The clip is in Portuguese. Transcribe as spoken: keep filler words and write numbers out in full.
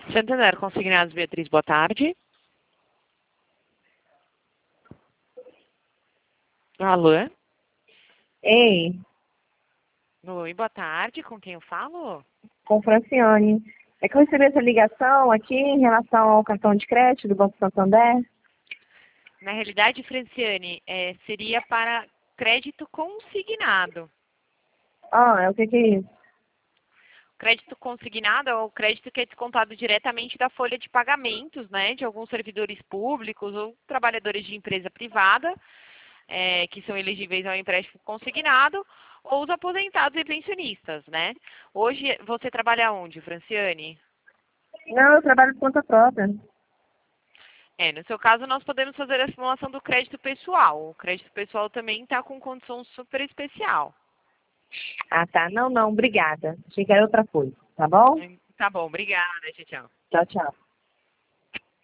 Santander Consignados, Beatriz, boa tarde. Alô? Ei, Oi, boa tarde. Com quem eu falo? com Franciane. É que eu recebi essa ligação aqui em relação ao cartão de crédito do Banco Santander. Na realidade, Franciane, é, seria para crédito consignado. Ah, é o que que é isso? Crédito consignado é o crédito que é descontado diretamente da folha de pagamentos, né, de alguns servidores públicos ou trabalhadores de empresa privada, é, que são elegíveis ao empréstimo consignado, ou os aposentados e pensionistas, né? Hoje, você trabalha onde, Franciane? Não, eu trabalho por conta própria. É, no seu caso, nós podemos fazer a simulação do crédito pessoal. O crédito pessoal também está com condição super especial. Ah, tá. Não, não, obrigada. Achei que era outra coisa, tá bom? Tá bom, obrigada, tchau, tchau. Tchau, tchau.